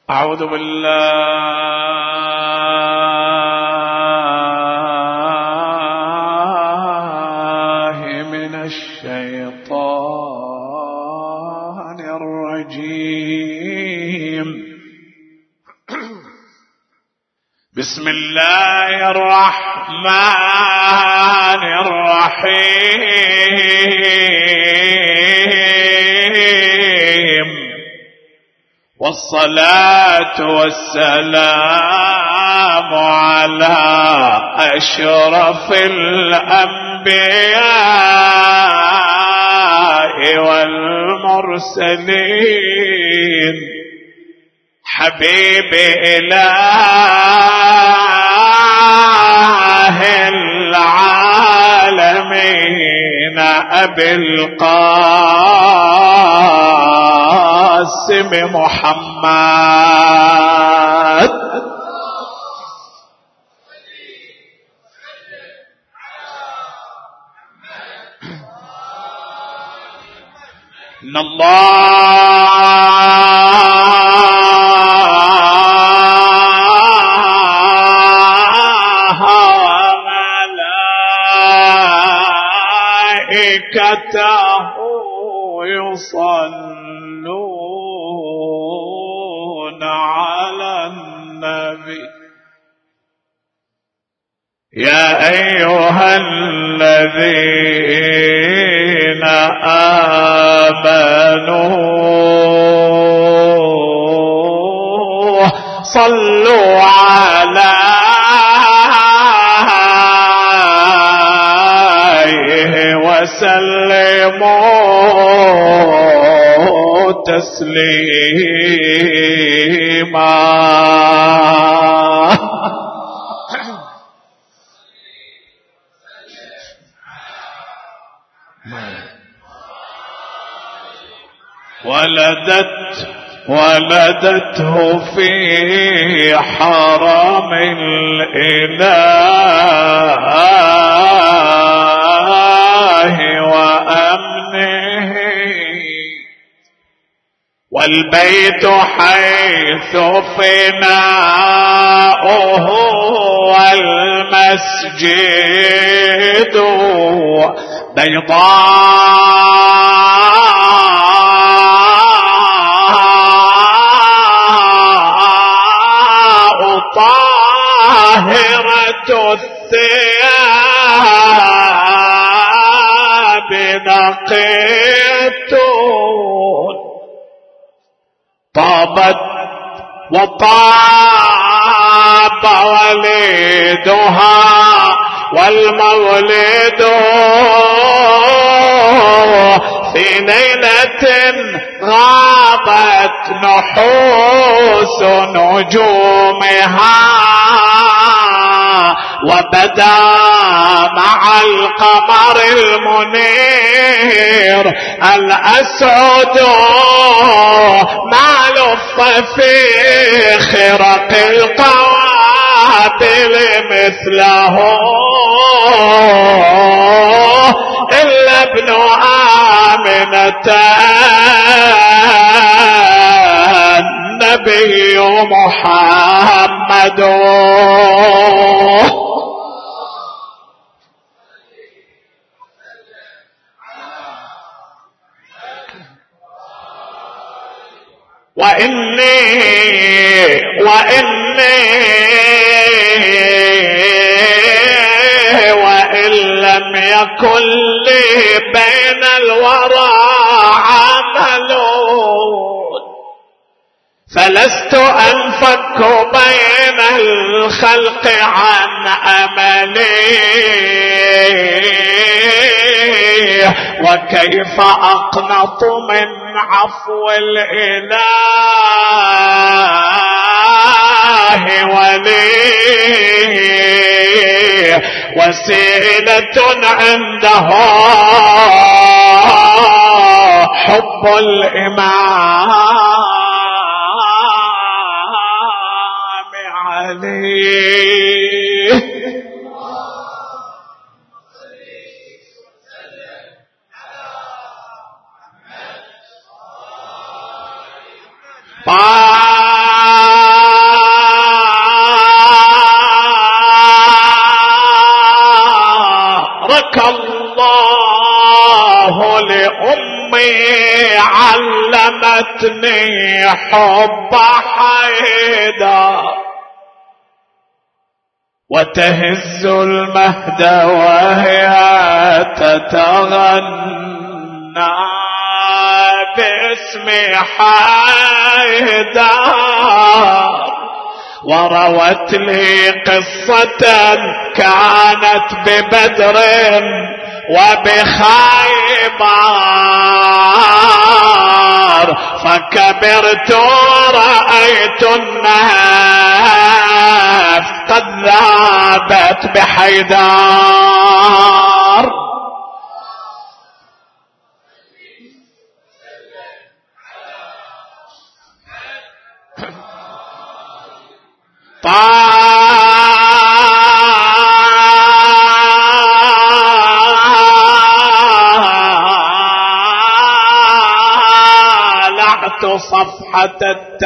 أعوذ بالله من الشيطان الرجيم. بسم الله الرحمن الرحيم، والصلاة والسلام على أشرف الأنبياء والمرسلين، حبيب إله العالمين أبي القاسم محمد. إن الله وملائكته يصلون على النبي يا أيها الذين آمنوا صلوا عليه وسلموا تسليما. ولدته في حرم الإله وأمنه، والبيت حيث فناؤه والمسجد طاهرة الثياب نقية، طابت وطاب وليدها والمولد في ليلة غابت نحوس نجومها، وبدا مع القمر المنير الأسعد ما لف في خرق القوابل مثله إلا ابن آمنة النبي محمد. وإن لم يكن لي بين الورى عمل فلست أنفك بين الخلق عن أملي، وكيف أقنط من عفو الإله ولي وسيلة عنده حب الإمام علي. بارك الله لأمي علمتني حب حيدر وتهز المهد وهي تتغنى باسم حيدر وروت لي قصة كانت ببدر وبخيبر فكبرت ورأيت النفس قد ذابت بحيدر. طالعت صفحة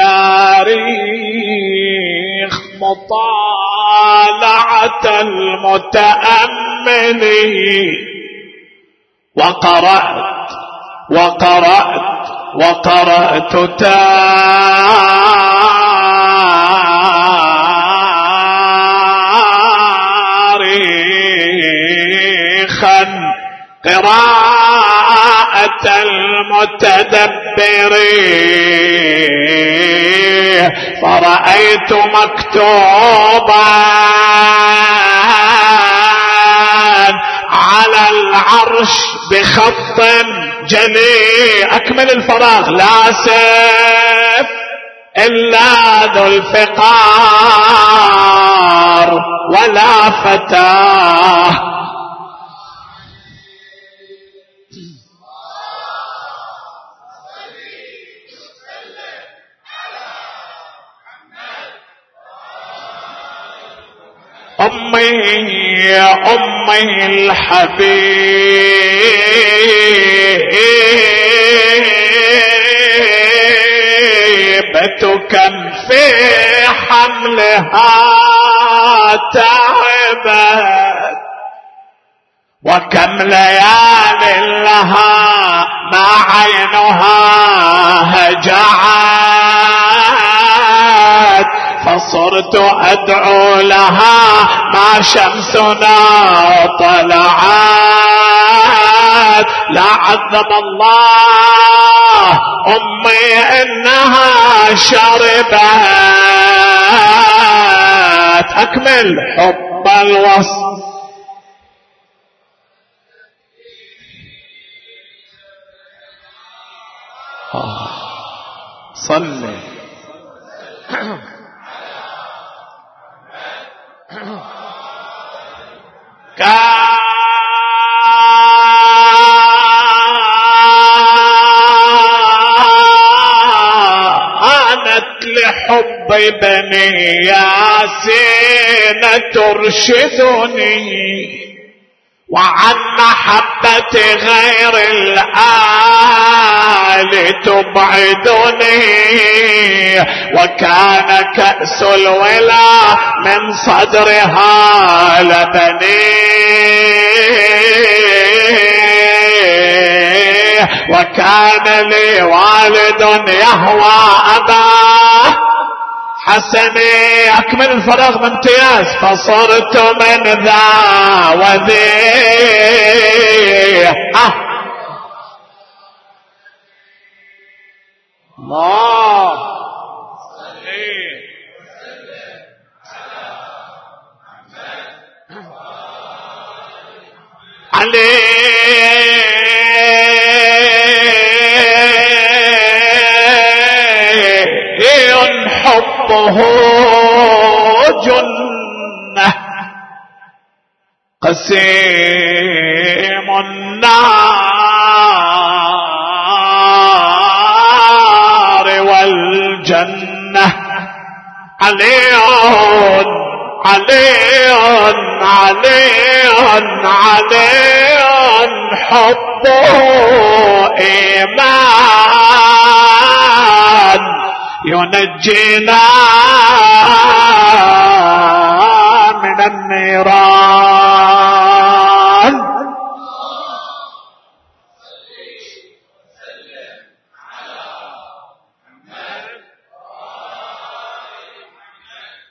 التاريخ مطالعة المتأمل وقرأت تاريخا قراءة المتدبر فرأيت مكتوبا على العرش بخط جلي أكمل الفراغ لا سيف إلا ذو الفقار ولا فتاه. أمي الحبيبة كم في حملها تعبت وكم ليال لها ما عينها هجعت فصرت أدعو لها ما شمسنا طلعت لا عذب الله أمي إنها شربت أكمل حب الوصف. صلي كانت لحب بني ياسين ترشدني وعن محبة غير الآل تبعدني وكان كأس الولا من صدرها لبني وكان لي والد يهوى أباه حسني أكمل الفراغ بامتياز فصرت من ذا وذي الله علي حبه جنة قسيم النار والجنة علي علي علي علي حبه إيمان ينجينا من النيران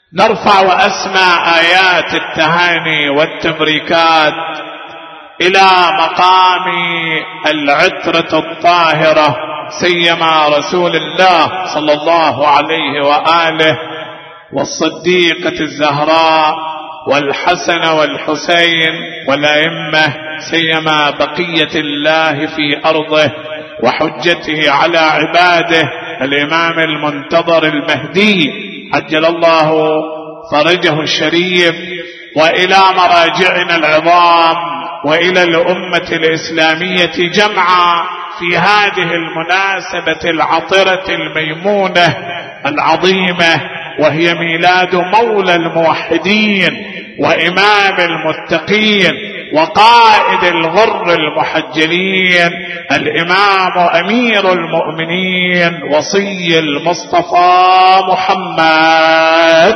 نرفع وأسمع آيات التهاني والتبريكات إلى مقام العترة الطاهرة سيما رسول الله صلى الله عليه وآله، والصديقة الزهراء، والحسن والحسين، والأئمة سيما بقية الله في أرضه وحجته على عباده الإمام المنتظر المهدي عجل الله فرجه الشريف، وإلى مراجعنا العظام، وإلى الأمة الإسلامية جمعا في هذه المناسبة العطرة الميمونة العظيمة، وهي ميلاد مولى الموحدين وإمام المتقين وقائد الغر المحجلين الإمام أمير المؤمنين وصي المصطفى محمد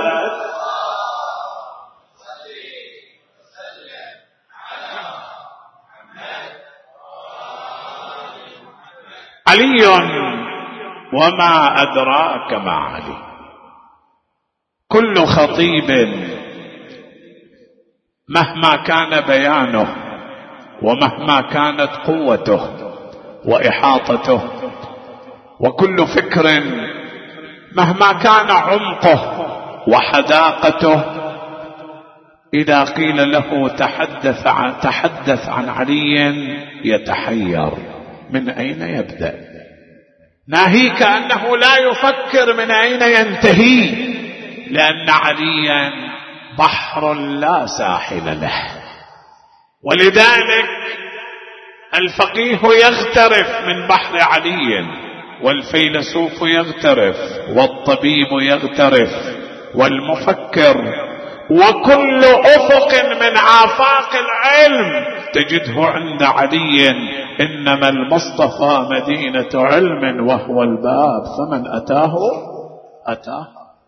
علي. وما أدراك ما علي. كل خطيب مهما كان بيانه ومهما كانت قوته وإحاطته، وكل فكر مهما كان عمقه وحداقته، إذا قيل له تحدث عن علي يتحير من أين يبدأ، ناهيك أنه لا يفكر من أين ينتهي، لأن عليا بحر لا ساحل له. ولذلك الفقيه يغترف من بحر علي، والفيلسوف يغترف، والطبيب يغترف، والمفكر، وكل أفق من آفاق العلم تجده عند علي. إنما المصطفى مدينة علم وهو الباب، فمن أتاه أتاه.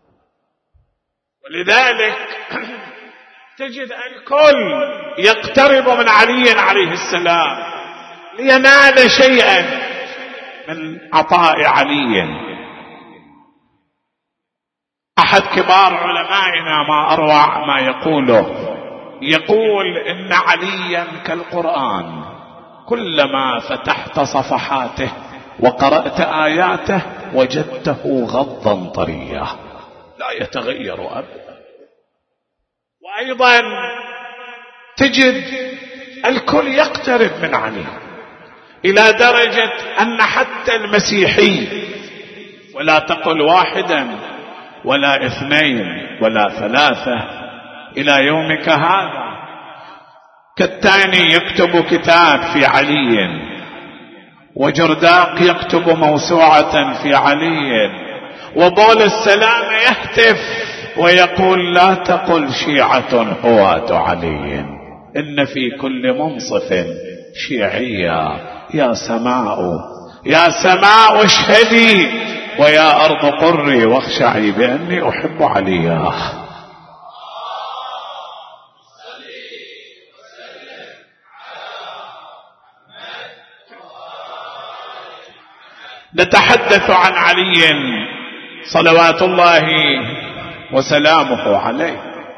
ولذلك تجد الكل يقترب من علي عليه السلام لينال شيئا من عطاء علي. أحد كبار علمائنا ما أروع ما يقول إن عليا كالقرآن، كلما فتحت صفحاته وقرأت آياته وجدته غضا طريا لا يتغير أبدا. وأيضا تجد الكل يقترب من علي إلى درجة أن حتى المسيحي، ولا تقل واحدا ولا اثنين ولا ثلاثة، إلى يومك هذا كالتاني يكتب كتاب في علي، وجرداق يكتب موسوعة في علي، وبول السلام يهتف ويقول لا تقل شيعة هواة علي، إن في كل منصف شيعية. يا سماء اشهدي، ويا أرض قري واخشعي بأني أحب عليا. نتحدث عن علي صلوات الله وسلامه عليه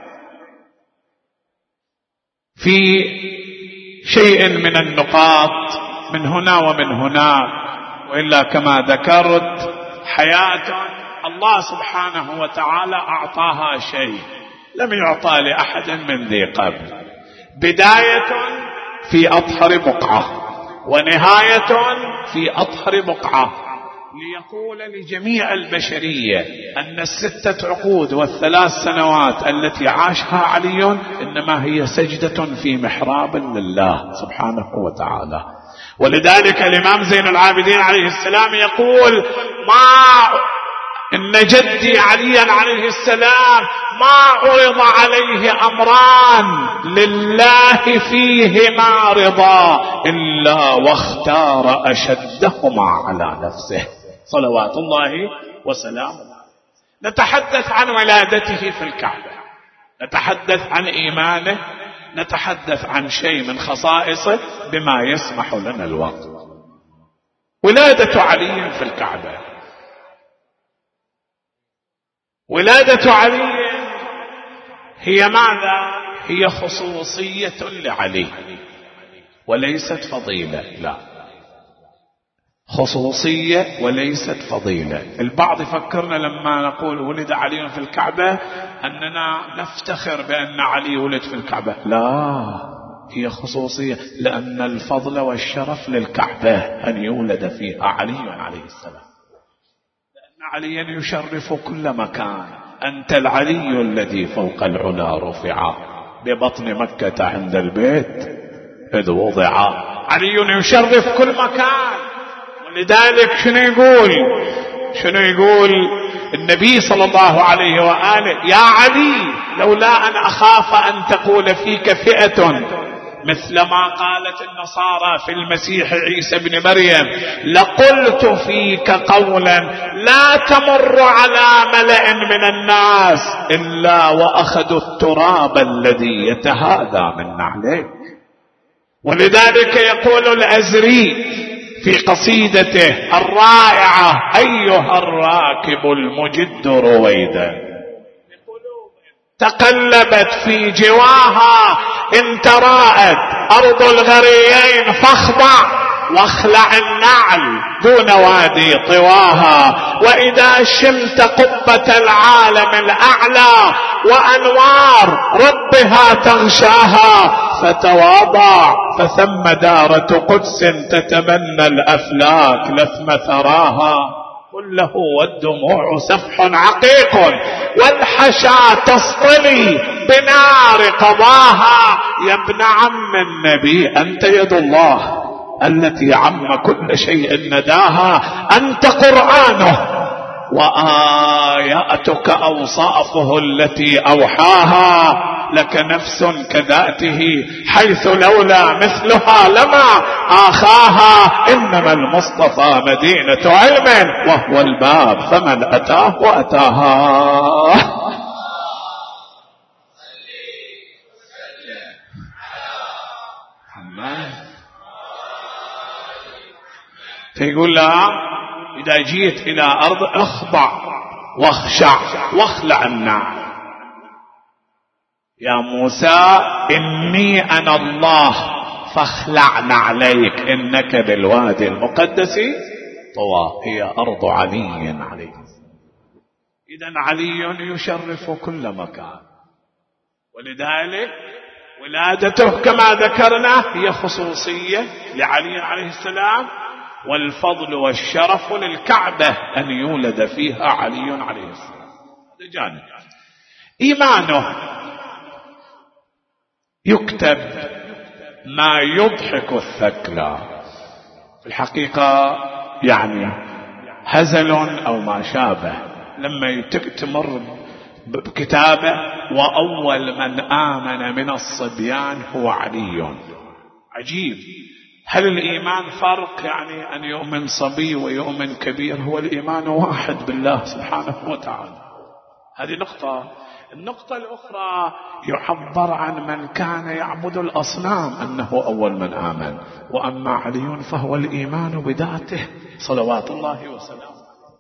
في شيء من النقاط من هنا ومن هناك، وإلا كما ذكرت حياة الله سبحانه وتعالى أعطاها شيء لم يعطى لأحد من ذي قبل، بداية في أطهر بقعة ونهاية في أطهر بقعة، ليقول لجميع البشرية أن 6 عقود و3 سنوات التي عاشها علي إنما هي سجدة في محراب لله سبحانه وتعالى. ولذلك الإمام زين العابدين عليه السلام يقول إن جدي عليا عليه السلام ما عرض عليه أمران لله فيهما رضا إلا واختار أشدهما على نفسه صلوات الله وسلامه. نتحدث عن ولادته في الكعبة، نتحدث عن إيمانه، نتحدث عن شيء من خصائصه بما يسمح لنا الوقت. ولادة علي في الكعبة، ولادة علي هي ماذا؟ هي خصوصية لعلي وليست فضيلة. لا، خصوصية وليست فضيلة. البعض يفكرنا لما نقول ولد علي في الكعبة أننا نفتخر بأن علي ولد في الكعبة. لا، هي خصوصية، لأن الفضل والشرف للكعبة أن يولد فيها علي عليه السلام، لأن عليا يشرف كل مكان. أنت العلي الذي فوق العلا رفع ببطن مكة عند البيت إذ وضع. علي يشرف كل مكان. ولذلك شنو يقول النبي صلى الله عليه وآله؟ يا علي لولا أن أخاف أن تقول فيك فئة مثل ما قالت النصارى في المسيح عيسى بن مريم لقلت فيك قولا لا تمر على ملأ من الناس إلا وأخذوا التراب الذي يتهادى من نعليك. ولذلك يقول الأزري في قصيدته الرائعة: أيها الراكب المجد رويدا تقلبت في جواها إن تراءت أرض الغريين فاخضع واخلع النعل دون وادي طواها. وإذا شمت قبة العالم الأعلى وأنوار ربها تغشاها فتواضع فثم دارة قدس تتمنى الأفلاك لثم ثراها. قل له والدموع سفح عقيق والحشا تصطلي بنار قضاها. يا ابن عم النبي أنت يد الله التي عم كل شيء نداها. أنت قرآنه وآياتك أوصافه التي أوحاها. لك نفس كذاته حيث لولا مثلها لما آخاها. إنما المصطفى مدينة علم وهو الباب فمن أتاه وأتاها. فيقول لها إذا جيت إلى أرض اخضع واخشع واخلع النعل. يا موسى إني أنا الله فاخلع نعليك إنك بالوادي المقدس طوى. هي أرض علي عليه. إذن علي يشرف كل مكان. ولذلك ولادته كما ذكرنا هي خصوصية لعلي عليه السلام، والفضل والشرف للكعبة أن يولد فيها علي عليه السلام. هذا جانب. إيمانه يكتب ما يضحك الثكلى في الحقيقة، يعني هزل أو ما شابه لما تمر بكتابه وأول من آمن من الصبيان هو علي. عجيب. هل الإيمان فرق؟ يعني أن يؤمن صبي ويؤمن كبير؟ هو الإيمان واحد بالله سبحانه وتعالى. هذه نقطة. النقطة الأخرى يعبر عن من كان يعبد الأصنام أنه أول من آمن. وأما علي فهو الإيمان بذاته صلوات الله وسلامه.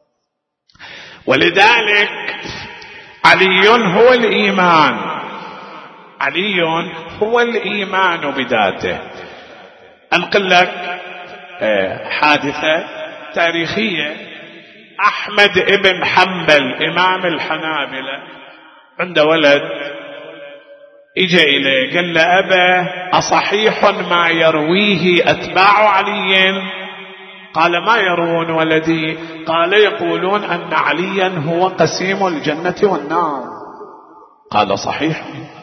ولذلك علي هو الإيمان. علي هو الإيمان بذاته. أنقل لك حادثة تاريخية. أحمد ابن حنبل إمام الحنابلة عنده ولد إجا إليه قال له أبا أصحيح ما يرويه أتباع علي؟ قال ما يروون ولدي؟ قال يقولون أن عليا هو قسيم الجنة والنار. قال صحيح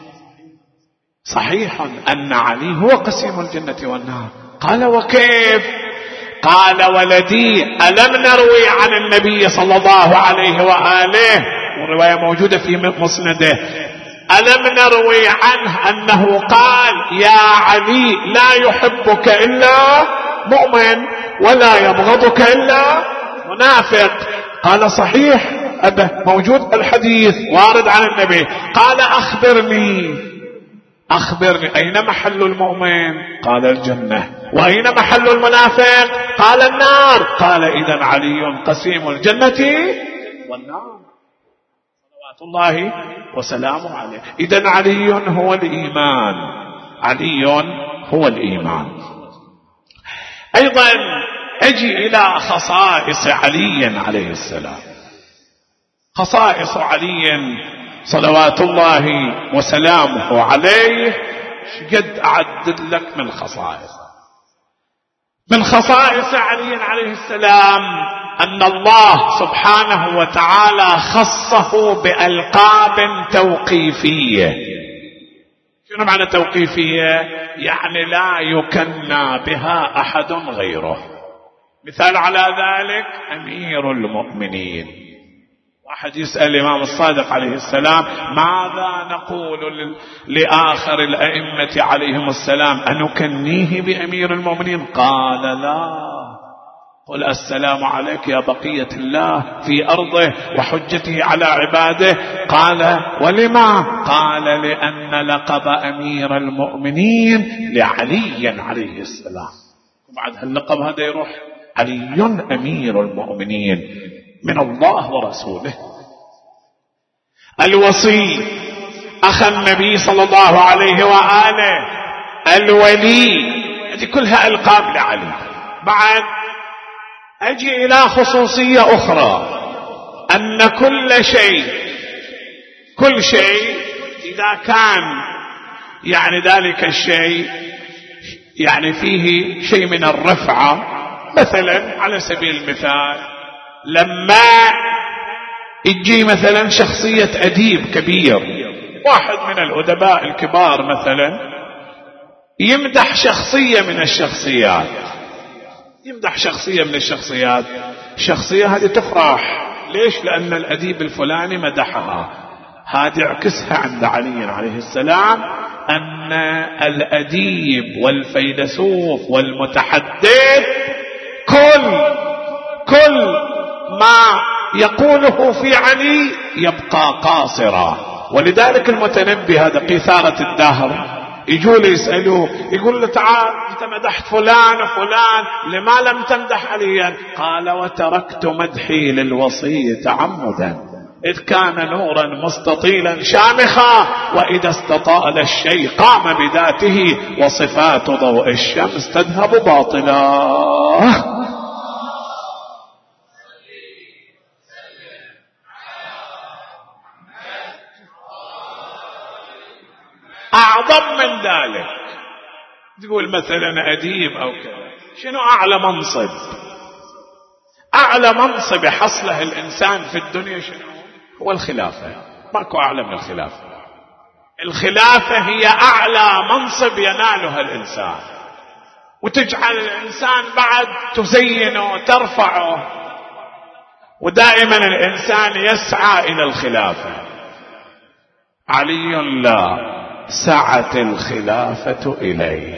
أن علي هو قسيم الجنة والنار. قال وكيف؟ قال ولدي ألم نروي عن النبي صلى الله عليه وآله، والرواية موجودة في مسنده، ألم نروي عنه أنه قال يا علي لا يحبك إلا مؤمن ولا يبغضك إلا منافق؟ قال صحيح أبا، موجود الحديث وارد عن النبي. قال أخبرني أين محل المؤمن؟ قال الجنة. وأين محل المنافق؟ قال النار. قال إذن علي قسيم الجنة والنار الله وسلامه عليه. إذن علي هو الإيمان، علي هو الإيمان. أيضا أجي إلى خصائص علي عليه السلام. خصائص علي صلوات الله وسلامه عليه قد أعدد لك من خصائص. من خصائص علي عليه السلام أن الله سبحانه وتعالى خصه بألقاب توقيفية. شنو معنى توقيفية؟ يعني لا يكنى بها أحد غيره. مثال على ذلك أمير المؤمنين. واحد يسأل الإمام الصادق عليه السلام ماذا نقول لآخر الأئمة عليهم السلام، أنكنيه بأمير المؤمنين؟ قال لا، قل السلام عليك يا بقية الله في أرضه وحجته على عباده. قال ولما؟ قال لأن لقب أمير المؤمنين لعلي عليه السلام. وبعد هاللقب هذا يروح علي أمير المؤمنين من الله ورسوله. الوصي أخ النبي صلى الله عليه وآله، الولي، هذه كلها ألقاب لعلي. بعد أجي إلى خصوصية أخرى، أن كل شيء إذا كان يعني ذلك الشيء يعني فيه شيء من الرفعة، مثلا على سبيل المثال لما يجي مثلا شخصية أديب كبير، واحد من الأدباء الكبار مثلا يمدح شخصية من الشخصيات، الشخصية هذه تفرح. ليش؟ لأن الأديب الفلاني مدحها. هذه عكسها عند علي عليه السلام، أن الأديب والفيلسوف والمتحدث كل ما يقوله في علي يبقى قاصرا. ولذلك المتنبي هذا قيثارة الدهر يجوا له يسألوه، يقول له تعال أنت مدحت فلان وفلان، لما لم تمدح عليا؟ قال وتركت مدحي للوصي تعمدا، إذ كان نورا مستطيلا شامخا، وإذا استطال الشيء قام بذاته، وصفات ضوء الشمس تذهب باطلا. أعظم من ذلك تقول مثلا أديب أو كذا، شنو أعلى منصب؟ أعلى منصب حصله الإنسان في الدنيا شنو هو؟ الخلافة. ماكو أعلى من الخلافة. الخلافة هي أعلى منصب يناله الإنسان، وتجعل الإنسان بعد تزينه وترفعه، ودائما الإنسان يسعى إلى الخلافة. علي لا، سعت الخلافة إليه.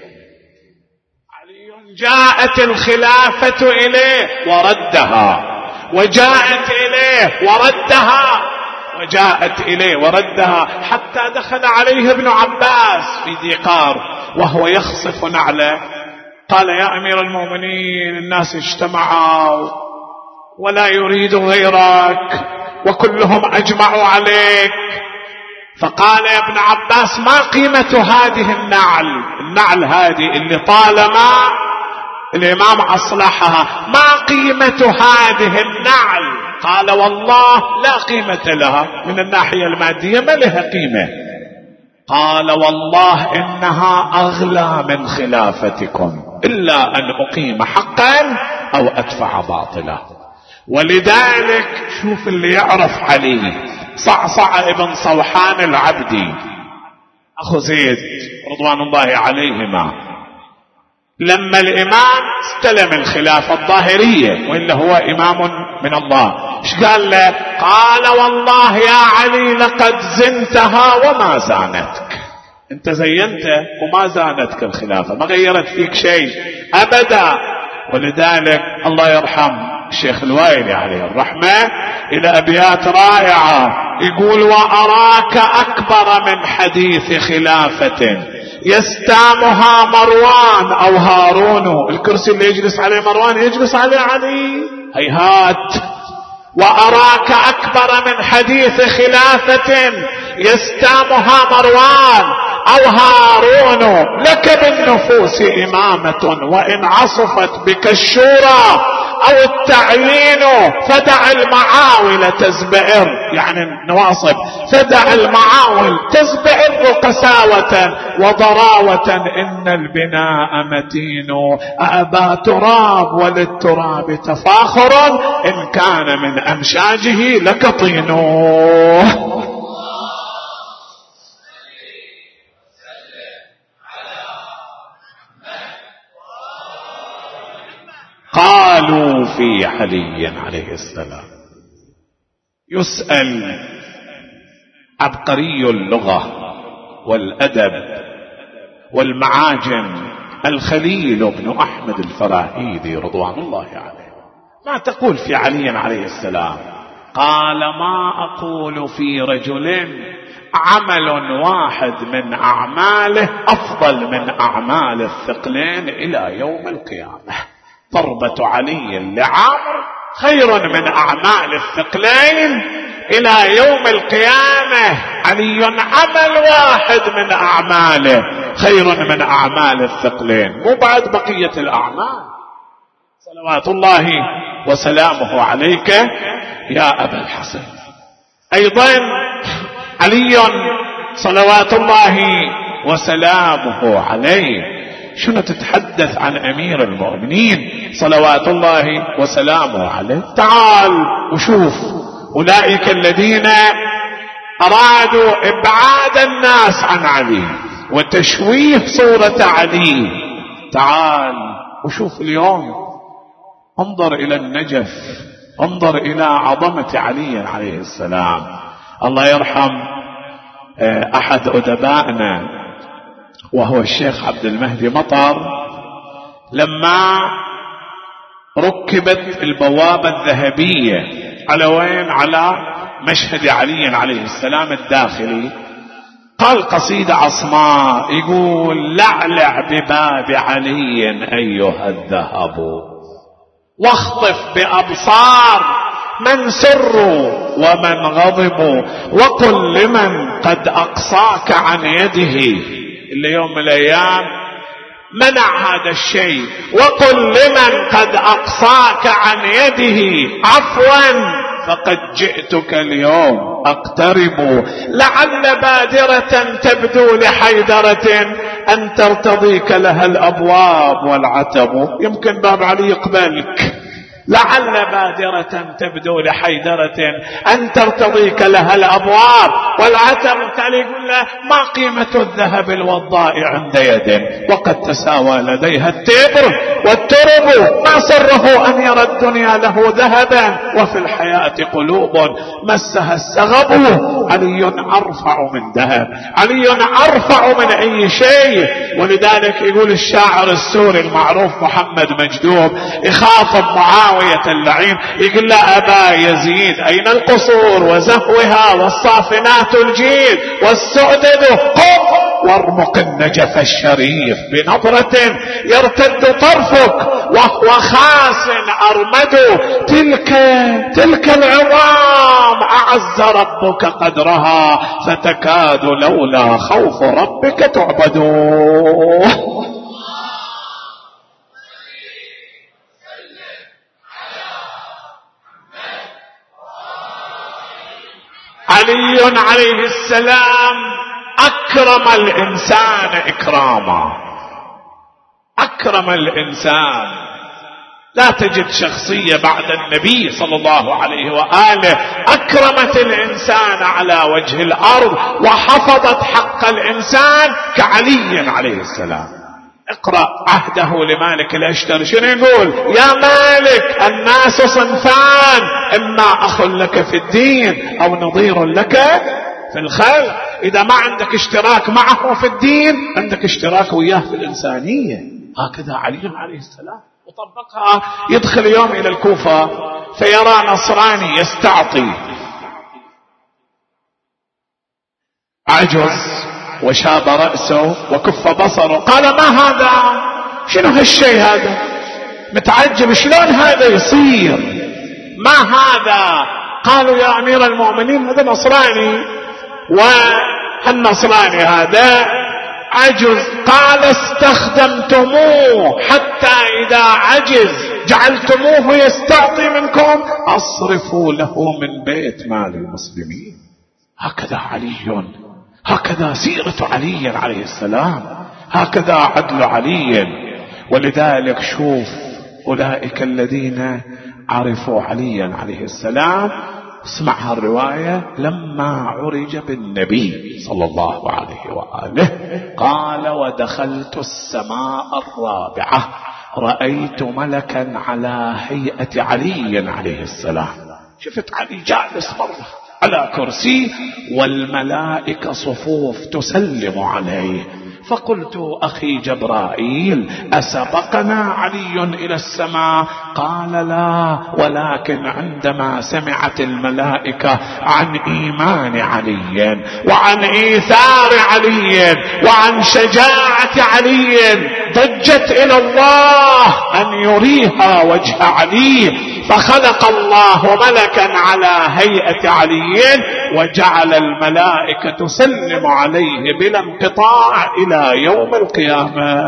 علي جاءت الخلافة إليه وردها، وجاءت إليه وردها، وجاءت إليه وردها، حتى دخل عليه ابن عباس في ذي قار وهو يخصف نعله، قال يا أمير المؤمنين الناس اجتمعوا ولا يريد غيرك وكلهم أجمعوا عليك. فقال يا ابن عباس ما قيمة هذه النعل هذه اللي طالما الإمام أصلحها، ما قيمة هذه النعل؟ قال والله لا قيمة لها من الناحية المادية، ما لها قيمة. قال والله إنها أغلى من خلافتكم، إلا أن أقيم حقا أو أدفع باطلا. ولذلك شوف اللي يعرف علي، صعصع ابن صوحان العبدي أخو زيد رضوان الله عليهما، لما الإمام استلم الخلافة الظاهرية وإلا هو إمام من الله، ايش قال له؟ قال والله يا علي لقد زنتها وما زانتك. انت زينته وما زانتك الخلافة، ما غيرت فيك شيء أبدا. ولذلك الله يرحم الشيخ الوايلي عليه الرحمة إلى أبيات رائعة يقول وأراك أكبر من حديث خلافة يستامها مروان أو هارون. الكرسي اللي يجلس عليه مروان يجلس عليه علي، هيهات وأراك أكبر من حديث خلافة يستامها مروان أو هارون، لك بالنفوس إمامة وإن عصفت بك الشورى أو التعيين، فدع المعاول تزبئر، يعني نواصب، فدع المعاول تزبئر قساوة وضراوة، إن البناء متين، أبا تراب وللتراب تفاخر، إن كان من أمشاجه لك طينه. قالوا في علي عليه السلام. يسأل عبقري اللغة والأدب والمعاجم الخليل بن أحمد الفراهيدي رضوان الله عليه، ما تقول في علي عليه السلام؟ قال: ما أقول في رجل عمل واحد من أعماله أفضل من أعمال الثقلين إلى يوم القيامة. ضربة علي لعمرو خير من أعمال الثقلين إلى يوم القيامة. علي عمل واحد من أعماله خير من أعمال الثقلين، مو بعد بقية الأعمال. صلوات الله وسلامه عليك يا أبا الحسن. أيضا علي صلوات الله وسلامه عليه، شنو تتحدث عن أمير المؤمنين صلوات الله وسلامه عليه؟ تعال وشوف أولئك الذين أرادوا إبعاد الناس عن علي وتشويه صورة علي. تعال وشوف اليوم، انظر إلى النجف، انظر إلى عظمة علي عليه السلام. الله يرحم أحد أدبائنا وهو الشيخ عبد المهدي مطر، لما ركبت البوابة الذهبية على وين؟ على مشهد علي عليه السلام الداخلي، قال قصيدة عصماء يقول: لعلع بباب علي أيها الذهب، واخطف بأبصار من سروا ومن غضبوا، وقل لمن قد أقصاك عن يده، اللي يوم من الأيام منع هذا الشيء، وقل لمن قد أقصاك عن يده عفوا فقد جئتك اليوم أقترب، لعل بادرة تبدو لحيدرة أن ترتضيك لها الأبواب والعتب. يمكن باب علي يقبلك، لعل بادرة تبدو لحيدرة أن ترتضيك لها الأبواب والعتب. قال يقول له: ما قيمة الذهب الوضاء عند يد وقد تساوى لديها التبر والترب، ما سره أن يرى الدنيا له ذهبا وفي الحياة قلوب مسها السغب. علي أرفع من ذهب، علي أرفع من أي شيء. ولذلك يقول الشاعر السوري المعروف محمد مجدوب يخاطب معاوية اللعين، يقول له: أبا يزيد أين القصور وزهوها والصافنات الجيد والسؤدد، قم وارمق النجف الشريف بنظرة يرتد طرفك وهو خاس أرمد، تلك العظام أعز ربك قدرها فتكاد لولا خوف ربك تعبدوه. علي عليه السلام أكرم الإنسان إكراما، أكرم الإنسان. لا تجد شخصية بعد النبي صلى الله عليه وآله أكرمت الإنسان على وجه الأرض وحفظت حق الإنسان كعلي عليه السلام. اقرأ عهده لمالك الأشتر، شنو يقول؟ يا مالك الناس صنفان، إما أخ لك في الدين أو نظير لك في الخلق. إذا ما عندك اشتراك معه في الدين عندك اشتراك وياه في الإنسانية. هكذا علي عليه السلام وطبقها. يدخل يوم إلى الكوفة فيرى نصراني يستعطي عجز وشاب رأسه وكف بصره، قال: ما هذا؟ شنو هالشيء هذا؟ متعجب شلون هذا يصير؟ ما هذا؟ قالوا يا أمير المؤمنين هذا نصراني، والنصراني هذا عجز. قال استخدمتموه حتى إذا عجز جعلتموه يستعطي منكم، أصرفوا له من بيت مال المسلمين. هكذا علي، هكذا سيرة علي عليه السلام، هكذا عدل علي. ولذلك شوف أولئك الذين عرفوا عليا عليه السلام، اسمعها الرواية، لما عرج بالنبي صلى الله عليه وآله قال ودخلت السماء الرابعة رأيت ملكا على هيئة علي عليه السلام. شفت علي جالس مرة على كرسي والملائكة صفوف تسلم عليه، فقلت أخي جبرائيل أسبقنا علي إلى السماء؟ قال لا، ولكن عندما سمعت الملائكة عن إيمان علي وعن إيثار علي وعن شجاعة علي ضجت إلى الله أن يريها وجه علي، فخلق الله ملكا على هيئة علي وجعل الملائكة تسلم عليه بلا انقطاع إلى يوم القيامة.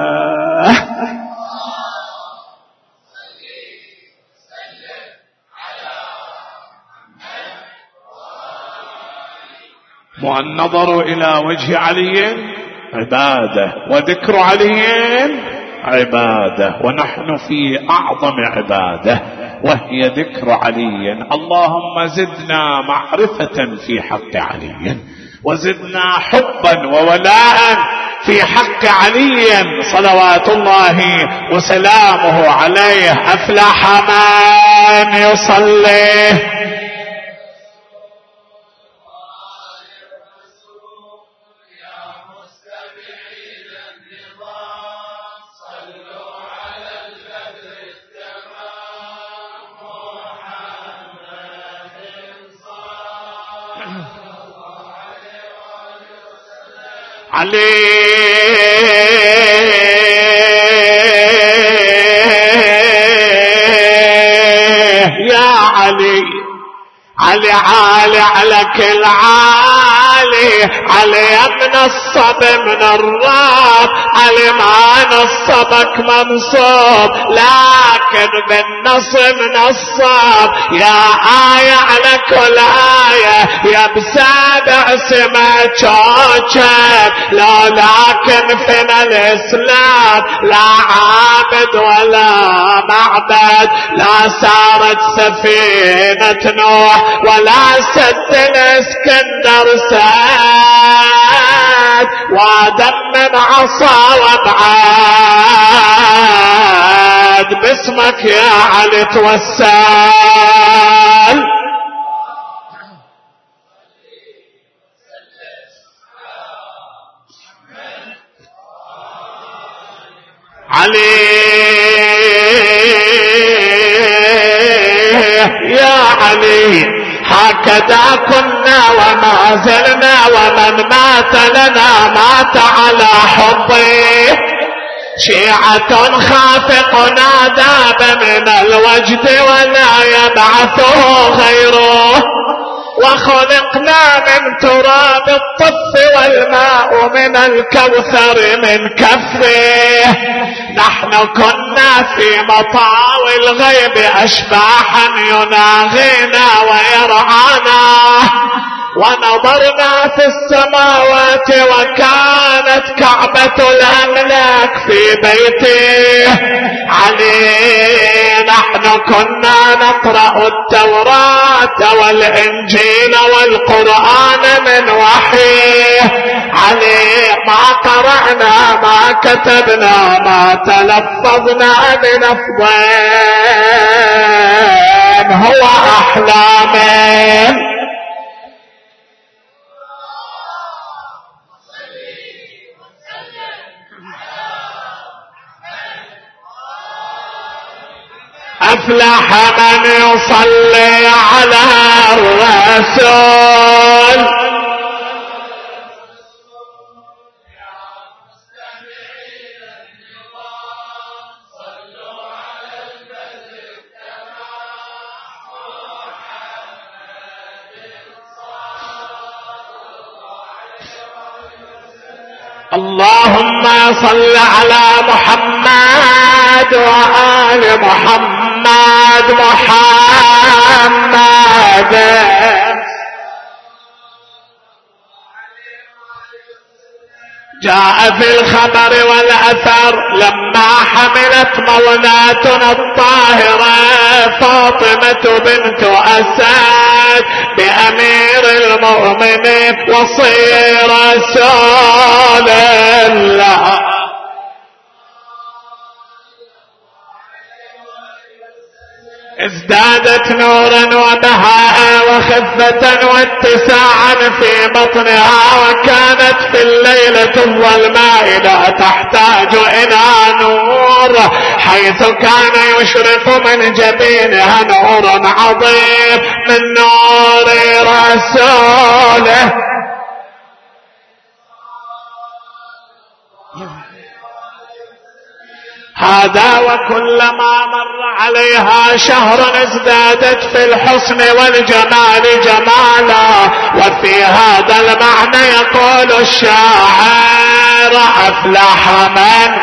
والنظر إلى وجه علي عبادة، وذكر علي عبادة، ونحن في أعظم عبادة وهي ذكر علي. اللهم زدنا معرفة في حق علي، وزدنا حبا وولاء في حق علي صلوات الله وسلامه عليه. أفلح من يصلي يا علي، علي عالي على كل عالي، علي من الصب من الراب، علي ما نصبك منصوب لكن بالنصب نصب. يا آية على كل آية، يا بسابع سما شوشك، لو لكن فينا الإسلام لا عابد ولا معبد، لا سارت سفينة نوح ولا سد الاسكندر ساد، وادم من عصا وابعاد، باسمك يا علي توسل. علي يا علي هكذا كنا وما زلنا، ومن مات لنا مات على حبه. شيعة خافقنا ذاب من الوجد ولا يبعثه غيره، وخلقنا من تراب الطف والماء من الكوثر من كفه. نحن كنا في مطاوي الغيب أشباحا يناغينا ويرعانا، ونظرنا في السماوات وكانت كعبة الأملاك في بيته. علي نحن كنا نقرأ التوراة والإنجيل والقرآن من وحيه. علي ما قرأنا ما كتبنا ما تلفظنا بلفظين هو أحلامين. أفلح من يصلي على الرسول. اللهم صل على محمد وآل محمد. محمد جاء في الخبر والأثر لما حملت مولاتنا الطاهرة فاطمة بنت أسد بأمير المؤمنين وصي رسول الله ازدادت نورا وبهاء وخفة واتساعا في بطنها، وكانت في الليلة الظلماء لا تحتاج إلى نور، حيث كان يشرق من جبينها نور عظيم من نور رسوله. هذا وكلما مر عليها شهر ازدادت في الحسن والجمال جمالا. وفي هذا المعنى يقول الشاعر أفلح من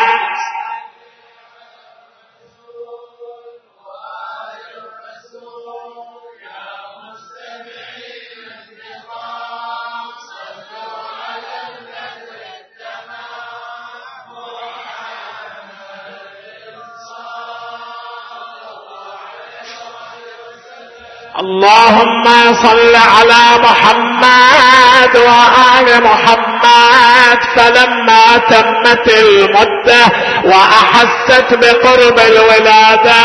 اللهم صل على محمد وآل محمد. فلما تمت المدة وأحست بقرب الولادة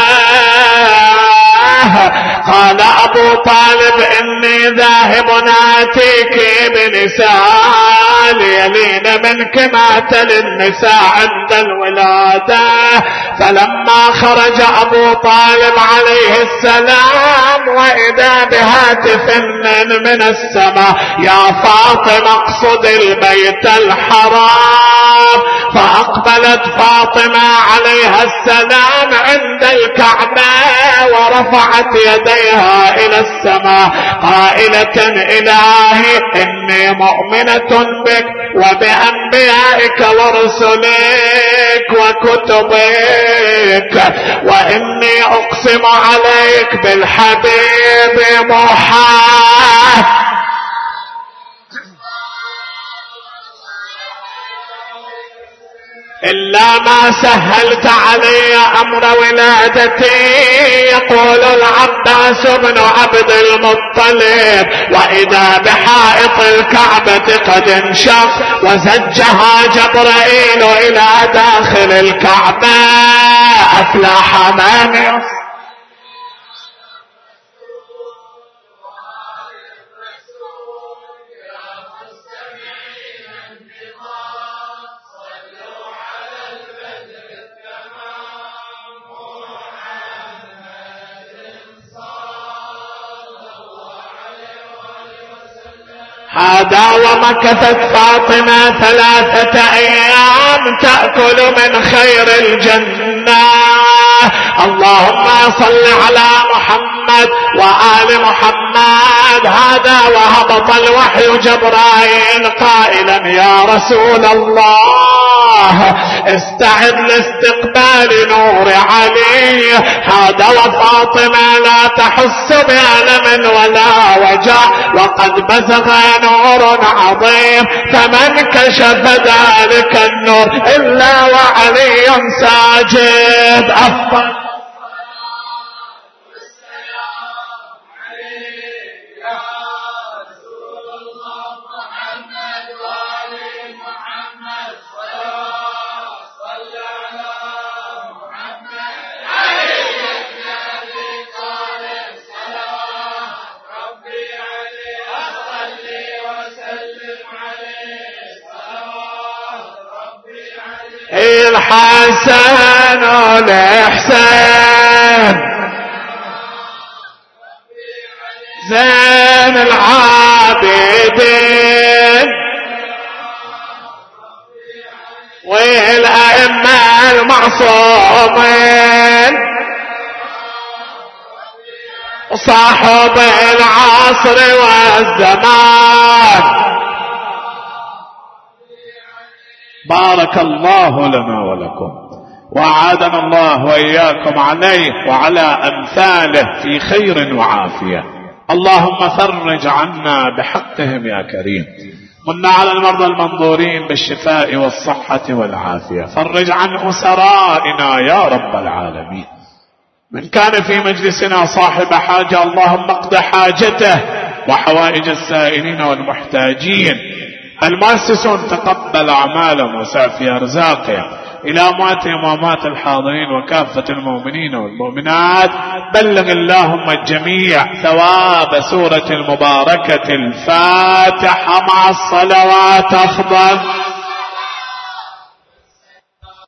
قال أبو طالب إني ذاهب آتيك بنساء يلين منك ما تلي النساء عند الولادة. فلما خرج أبو طالب عليه السلام وإذا بهاتف من السماء يا فاطمة اقصد البيت الحرام. فأقبلت فاطمة عليها السلام عند الكعبة ورفعت يديها إلى السماء قائلة إلهي إني مؤمنة بك وبأنبيائك ورسلك وكتبك، وإني أقسم عليك بالحبيب محمد إلا ما سهلت علي أمر ولادتي. يقول العباس بن عبد المطلب وإذا بحائط الكعبة قد انشق وزجها جبرائيل إلى داخل الكعبة. أفلح من يصل هذا. ومكثت فاطمة 3 أيام تأكل من خير الجنة. اللهم صل على محمد وآل محمد. هذا وهبط الوحي جبرائيل قائلا يا رسول الله استعد لاستقبال نور علي. هذا وفاطمة لا تحس بألم ولا وجع وقد بزغ نور عظيم. فمن كشف ذلك النور إلا وعلي ساجد. أفضل الحسن والإحسان زين العابدين والأئمة المعصومين صاحب العصر والزمان بارك الله لنا ولكم، وأعادنا الله وإياكم عليه وعلى أمثاله في خير وعافية. اللهم فرج عنا بحقهم يا كريم. من على المرضى المنظورين بالشفاء والصحة والعافية. فرج عن أسرائنا يا رب العالمين. من كان في مجلسنا صاحب حاجة اللهم اقض حاجته وحوائج السائلين والمحتاجين. المؤسسون تقبل أعمالهم وسع في أرزاقهم. إلى أمواتهم وأموات الحاضرين وكافة المؤمنين والمؤمنات بلغ اللهم الجميع ثواب سورة المباركة الفاتحة مع الصلوات أفضل.